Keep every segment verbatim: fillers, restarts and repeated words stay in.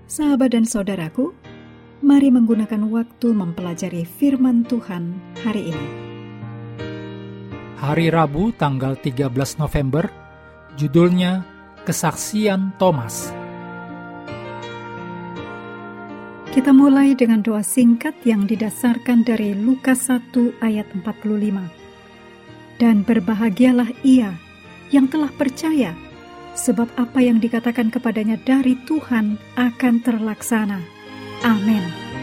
Sahabat dan saudaraku, mari menggunakan waktu mempelajari firman Tuhan hari ini. Hari Rabu tanggal tiga belas November, judulnya Kesaksian Thomas. Kita mulai dengan doa singkat yang didasarkan dari Lukas satu ayat empat puluh lima. Dan berbahagialah ia yang telah percaya, sebab apa yang dikatakan kepadanya dari Tuhan akan terlaksana. Amin.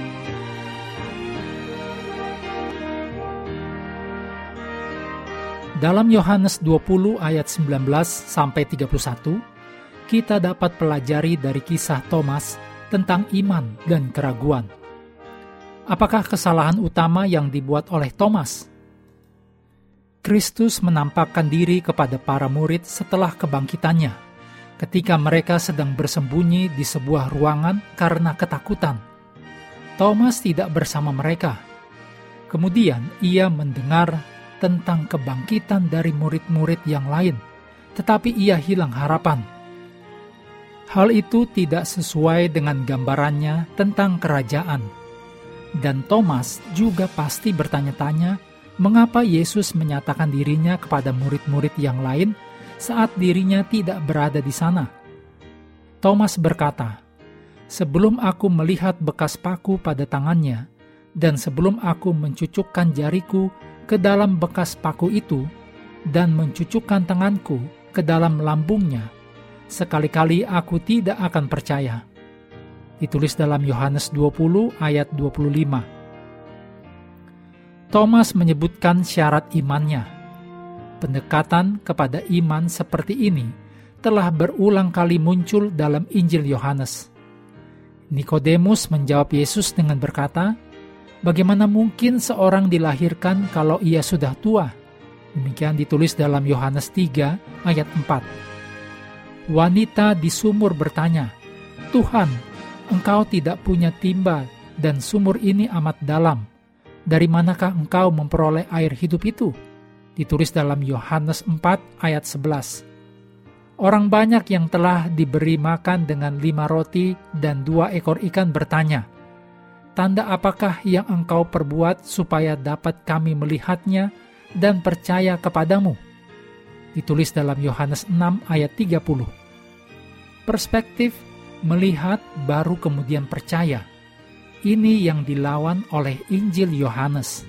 Dalam Yohanes dua puluh ayat sembilan belas sampai tiga puluh satu, kita dapat pelajari dari kisah Thomas tentang iman dan keraguan. Apakah kesalahan utama yang dibuat oleh Thomas? Kristus menampakkan diri kepada para murid setelah kebangkitannya, ketika mereka sedang bersembunyi di sebuah ruangan karena ketakutan. Thomas tidak bersama mereka. Kemudian ia mendengar tentang kebangkitan dari murid-murid yang lain, tetapi ia hilang harapan. Hal itu tidak sesuai dengan gambarannya tentang kerajaan. Dan Thomas juga pasti bertanya-tanya mengapa Yesus menyatakan dirinya kepada murid-murid yang lain saat dirinya tidak berada di sana. Thomas berkata, "Sebelum aku melihat bekas paku pada tangannya, dan sebelum aku mencucukkan jariku ke dalam bekas paku itu, dan mencucukkan tanganku ke dalam lambungnya, sekali-kali aku tidak akan percaya." Ditulis dalam Yohanes dua puluh ayat dua puluh lima. Thomas menyebutkan syarat imannya. Pendekatan kepada iman seperti ini telah berulang kali muncul dalam Injil Yohanes. Nikodemus menjawab Yesus dengan berkata, "Bagaimana mungkin seorang dilahirkan kalau ia sudah tua?" Demikian ditulis dalam Yohanes tiga ayat empat. Wanita di sumur bertanya, "Tuhan, Engkau tidak punya timba dan sumur ini amat dalam. Dari manakah engkau memperoleh air hidup itu?" Ditulis dalam Yohanes empat ayat sebelas. Orang banyak yang telah diberi makan dengan lima roti dan dua ekor ikan bertanya, "Tanda apakah yang engkau perbuat supaya dapat kami melihatnya dan percaya kepadamu?" Ditulis dalam Yohanes enam ayat tiga puluh. Perspektif melihat baru kemudian percaya. Ini yang dilawan oleh Injil Yohanes.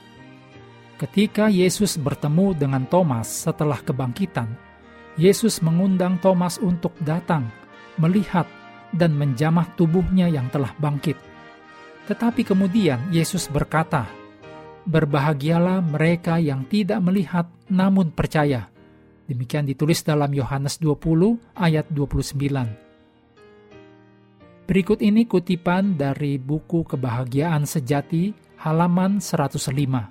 Ketika Yesus bertemu dengan Thomas setelah kebangkitan, Yesus mengundang Thomas untuk datang, melihat, dan menjamah tubuhnya yang telah bangkit. Tetapi kemudian Yesus berkata, "Berbahagialah mereka yang tidak melihat namun percaya." Demikian ditulis dalam Yohanes dua puluh ayat dua puluh sembilan. Berikut ini kutipan dari buku Kebahagiaan Sejati, halaman seratus lima.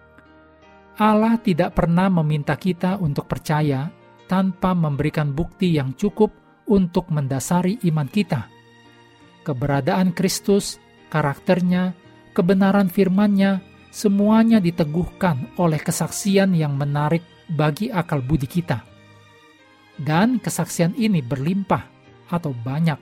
Allah tidak pernah meminta kita untuk percaya tanpa memberikan bukti yang cukup untuk mendasari iman kita. Keberadaan Kristus, karakternya, kebenaran firman-Nya, semuanya diteguhkan oleh kesaksian yang menarik bagi akal budi kita. Dan kesaksian ini berlimpah atau banyak.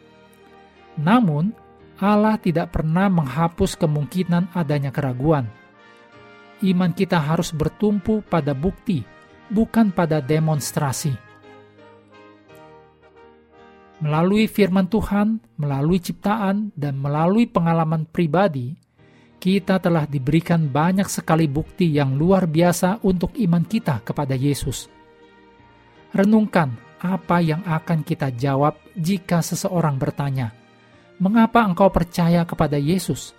Namun, Allah tidak pernah menghapus kemungkinan adanya keraguan. Iman kita harus bertumpu pada bukti, bukan pada demonstrasi. Melalui firman Tuhan, melalui ciptaan, dan melalui pengalaman pribadi, kita telah diberikan banyak sekali bukti yang luar biasa untuk iman kita kepada Yesus. Renungkan apa yang akan kita jawab jika seseorang bertanya, "Mengapa engkau percaya kepada Yesus?"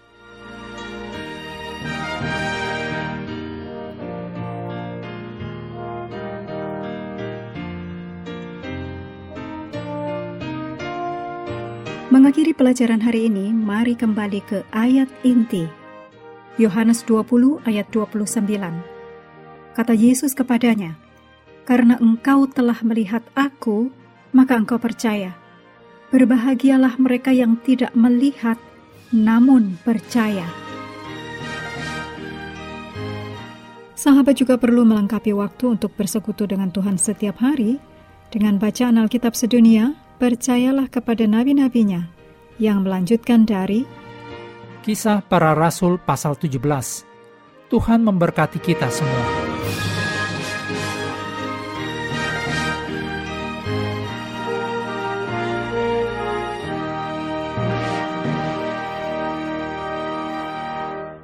Mengakhiri pelajaran hari ini, mari kembali ke ayat inti. Yohanes dua puluh ayat dua puluh sembilan. Kata Yesus kepadanya, "Karena engkau telah melihat aku, maka engkau percaya. Berbahagialah mereka yang tidak melihat, namun percaya." Sahabat juga perlu melengkapi waktu untuk bersekutu dengan Tuhan setiap hari dengan bacaan Alkitab sedunia. Percayalah kepada nabi-nabinya yang melanjutkan dari Kisah Para Rasul pasal tujuh belas. Tuhan memberkati kita semua.